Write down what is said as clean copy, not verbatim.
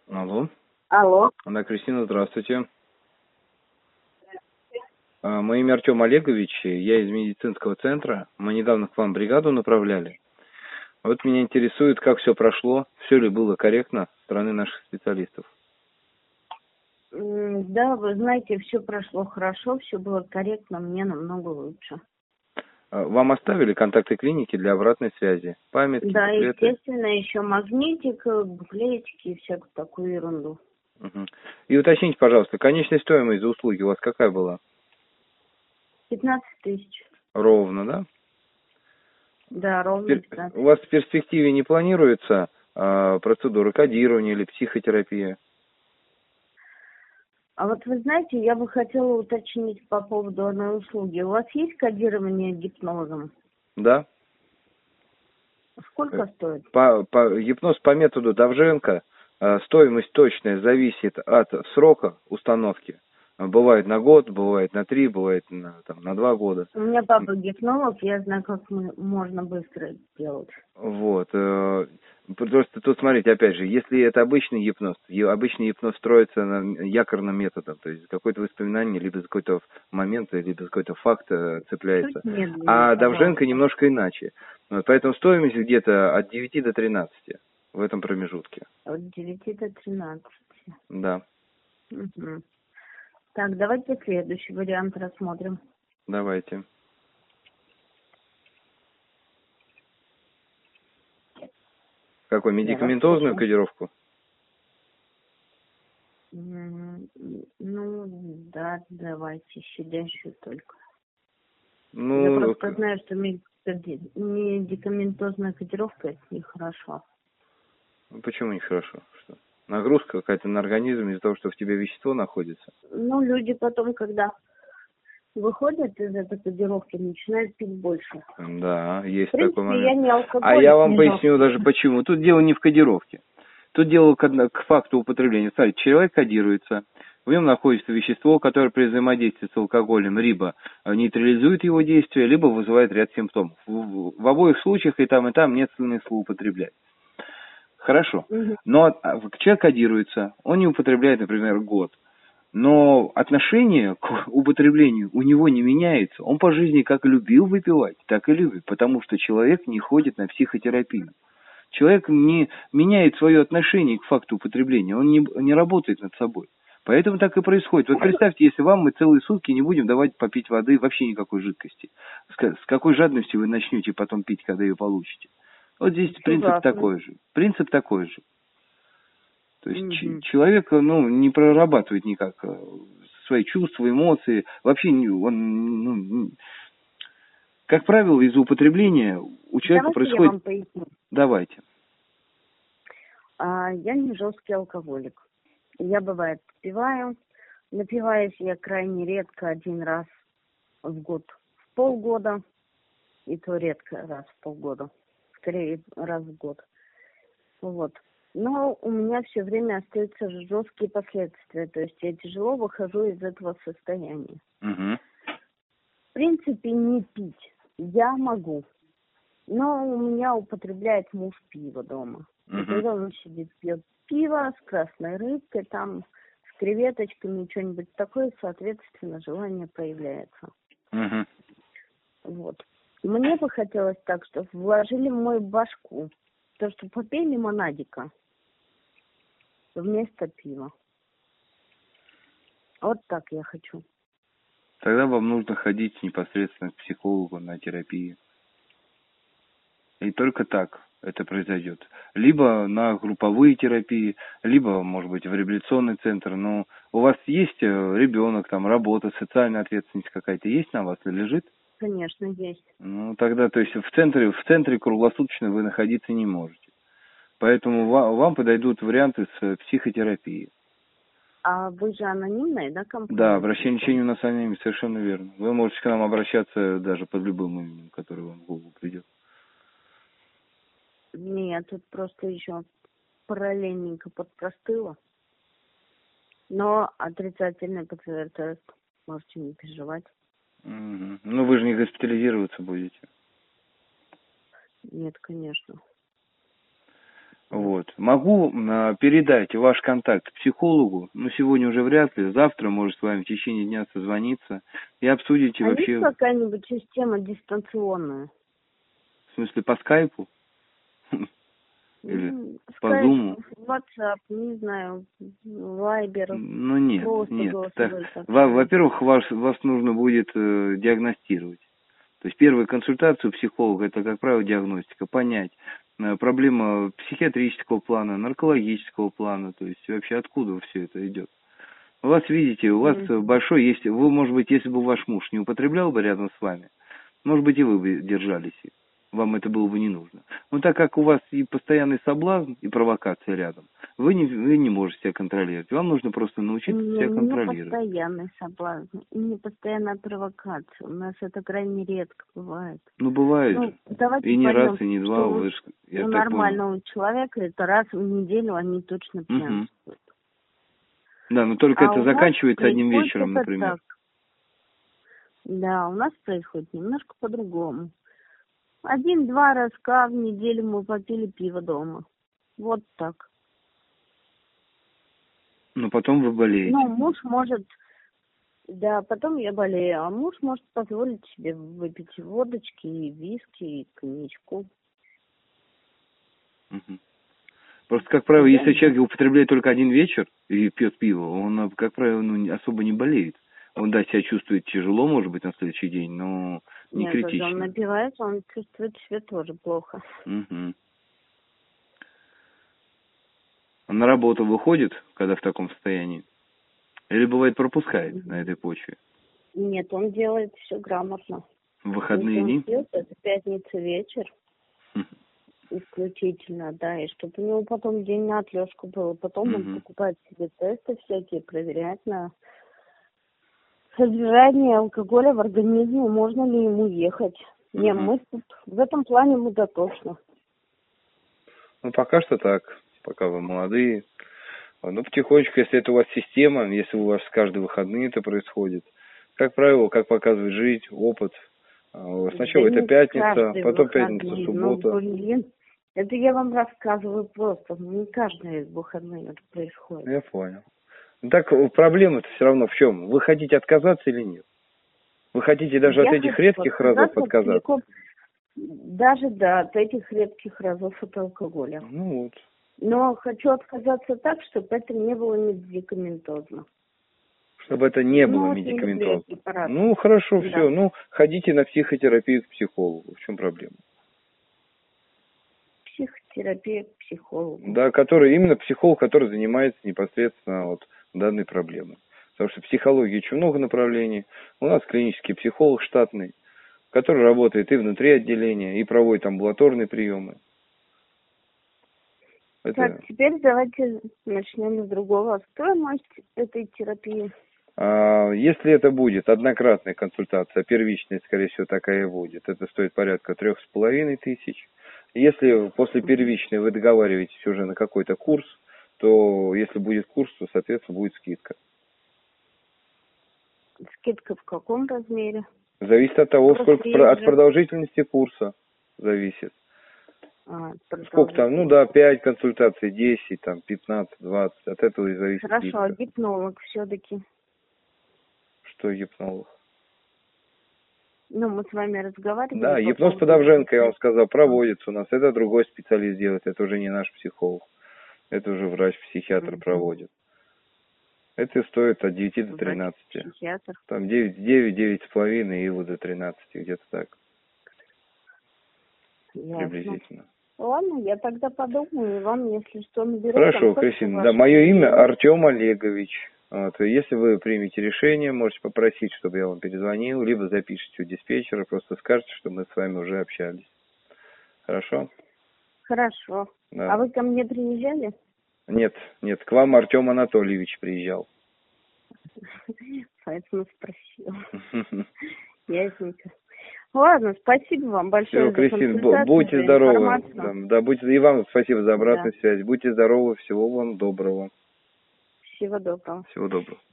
Алло. Алло. Да, Кристина, здравствуйте. Мое имя Артем Олегович, я из медицинского центра. Мы недавно к вам бригаду направляли. Вот меня интересует, как все прошло, все ли было корректно со стороны наших специалистов. Да, вы знаете, все прошло хорошо, все было корректно, мне намного лучше. Вам оставили контакты клиники для обратной связи? Памятки, Да, буклеты? естественно, еще магнитик, буклетики и всякую такую ерунду. Угу. И уточните, пожалуйста, конечная стоимость за услуги у вас какая была? 15 тысяч. Ровно, да? Да, ровно 15. У вас в перспективе не планируется процедуры кодирования или психотерапия? А вот вы знаете, я бы хотела уточнить по поводу одной услуги. У вас есть кодирование гипнозом? Да. Сколько стоит? Гипноз по методу Довженко, стоимость точная зависит от срока установки. Бывает на год, бывает на 3, бывает на 2 года. У меня папа гипнолог, я знаю, как можно быстро это делать. Вот. Просто тут, смотрите, опять же, если это обычный гипноз строится на якорным методом, то есть какое-то воспоминание, либо за какой-то момент, либо за какой-то факт цепляется. Чуть медленнее, А Довженко пожалуйста. немножко иначе. Вот, поэтому стоимость где-то от 9 до 13 в этом промежутке. От 9 до 13. Да, Угу. Так, давайте следующий вариант рассмотрим. давайте. Какой, Я вас медикаментозную слушаю. кодировку? Ну, да, давайте щадящую только. Я Ну, просто знаю, что медикаментозная кодировка — это нехорошо. почему нехорошо? Что? Нагрузка какая-то на организм из-за того, что в тебе вещество находится? Ну, люди потом, когда выходят из этой кодировки, начинают пить больше. Да, есть В такой принципе, я момент. не А я алкоголик, вам не поясню жесткий. даже почему. Тут дело не в кодировке. Тут дело к факту употребления. Смотрите, человек кодируется, в нем находится вещество, которое при взаимодействии с алкоголем либо нейтрализует его действие, либо вызывает ряд симптомов. В обоих случаях и там нет смысла употреблять. Хорошо. Мгм. Но человек кодируется, он не употребляет, например, год. Но отношение к употреблению у него не меняется. Он по жизни как любил выпивать, так и любит, потому что человек не ходит на психотерапию. Человек не меняет свое отношение к факту употребления, он не работает над собой. Поэтому так и происходит. Вот представьте, если вам мы целые сутки не будем давать попить воды, вообще никакой жидкости. С какой жадностью вы начнете потом пить, когда ее получите? Вот здесь принцип Согласна. такой же. Принцип такой же. То есть Мгм. человек, не прорабатывает никак свои чувства, эмоции. Вообще он, как правило, из-за употребления у человека Давайте я происходит... вам поясню. Давайте. Я не жесткий алкоголик. Я, бывает, попиваю. Напиваюсь я крайне редко, один раз в год, в полгода. И то редко раз в полгода. Скорее, раз в год. Вот. Но у меня все время остаются жесткие последствия. То есть я тяжело выхожу из этого состояния. Угу. В принципе, не пить я могу. Но у меня употребляет муж пиво дома. И Угу. когда он сидит, пьет пиво с красной рыбкой, там, с креветочками, что-нибудь такое, соответственно, желание появляется. Угу. Вот. Мне бы хотелось так, чтобы вложили в мою башку то, что попей лимонадика вместо пива. Вот так я хочу. Тогда вам нужно ходить непосредственно к психологу на терапию. И только так это произойдет. Либо на групповые терапии, либо, может быть, в реабилитационный центр. Но у вас есть ребенок, там, работа, социальная ответственность какая-то есть на вас или лежит? Конечно, есть. Ну, тогда, то есть в центре круглосуточно вы находиться не можете. Поэтому вам подойдут варианты с психотерапией. А вы же анонимная, да, Да, компания? обращение лечению на самим, совершенно верно. Вы можете к нам обращаться даже под любым именем, которое вам в голову придет. Нет, тут просто еще параллельненько подпростыла. Но отрицательный ПЦР-тест. Можете не переживать. Мгм. Ну, вы же не госпитализироваться будете. Нет, конечно. Вот. Могу передать ваш контакт психологу, но сегодня уже вряд ли, завтра может с вами в течение дня созвониться и обсудите А вообще, есть какая-нибудь система дистанционная? в смысле, по скайпу или по Скайп, зуму. WhatsApp, не знаю, Viber, Ну нет, просто нет. голосовой так. Во-первых, вас нужно будет диагностировать. То есть первая консультация у психолога, это, как правило, диагностика, понять, проблема психиатрического плана, наркологического плана, то есть вообще откуда все это идет. У вас, видите, у вас большой есть, вы, может быть, если бы ваш муж не употреблял бы рядом с вами, может быть, и вы бы держались, вам это было бы не нужно. Но так как у вас и постоянный соблазн, и провокация рядом, вы не можете себя контролировать. Вам нужно просто научиться себя контролировать. Не постоянный соблазн, и не постоянная провокация. У нас это крайне редко бывает. Ну, бывает же. Давайте И не поймем, раз, и не два. у нормального человека это раз в неделю они точно пьянствуют. Да, но только это заканчивается одним вечером, например. Так. Да, у нас происходит немножко по-другому. 1-2 разка в неделю мы попили пиво дома. Вот так. Но потом вы болеете. Ну, муж может... Да, потом я болею, а муж может позволить себе выпить водочки, и виски, и коньячку. Просто, как правило, если человек употребляет только один вечер и пьет пиво, он, как правило, особо не болеет. Он, да, себя чувствует тяжело, может быть, на следующий день, но не критично. Когда он напивается, он чувствует себя тоже плохо. Он на работу выходит, когда в таком состоянии? Или, бывает, пропускает на этой почве? Нет, он делает все грамотно. В выходные дни? Это пятница вечер. Исключительно, да, и чтобы у него потом день на отлежку был. Потом он покупает себе тесты всякие, проверяет на содержание алкоголя в организме, можно ли ему ехать. Не, мы тут в этом плане мы дотошны. Ну, пока что так, пока вы молодые. Ну, потихонечку, если это у вас система, если у вас каждые выходные это происходит, как правило, как показывает жизнь, опыт, сначала это пятница, потом пятница, суббота. Это я вам рассказываю просто, не каждые выходные это происходит. Я понял. Так проблема-то все равно в чем? Вы хотите отказаться или нет? Вы хотите даже от этих редких разов отказаться? Даже, да, от этих редких разов от алкоголя. Ну вот. Но хочу отказаться так, чтобы это не было медикаментозно. Чтобы это не было медикаментозно. Ну, хорошо, да. Все. Ну, ходите на психотерапию к психологу. В чем проблема? Психотерапия к психологу. Да, именно психолог, который занимается непосредственно вот данной проблемой. Потому что в психологии очень много направлений. У нас клинический психолог штатный, который работает и внутри отделения, и проводит амбулаторные приемы. Так, теперь давайте начнем с другого. Стоимость этой терапии? Если это будет однократная консультация, первичная, скорее всего, такая и будет, это стоит порядка 3500. Если после первичной вы договариваетесь уже на какой-то курс, то если будет курс, то, соответственно, будет скидка. Скидка в каком размере? Зависит от того, от продолжительности курса зависит. Сколько там, ну да, 5 консультаций, 10, там, 15, 20, от этого и зависит. Хорошо, скидка. А гипнолог все-таки? Что гипнолог? Ну, мы с вами разговаривали. Да, гипноз Подовженко, я вам сказал, проводится у нас. Это другой специалист делает, это уже не наш психолог. Это уже врач-психиатр проводит. Это стоит от 9 до 13. Психиатр. Там 9,5 и вот до 13, где-то так. Ясно. Приблизительно. Ладно, я тогда подумаю, и вам, если что, наберу. Хорошо, Кристина, да, мое имя Артем Олегович. Вот, если вы примете решение, можете попросить, чтобы я вам перезвонил, либо запишите у диспетчера, просто скажете, что мы с вами уже общались. Хорошо? Хорошо. Да. А вы ко мне приезжали? Нет, к вам Артем Анатольевич приезжал. Поэтому спросила. Ясненько. Ладно, спасибо вам большое. Все, Кристина, будьте здоровы. Да, и вам спасибо за обратную связь. Будьте здоровы, всего вам доброго. Всего доброго. Всего доброго.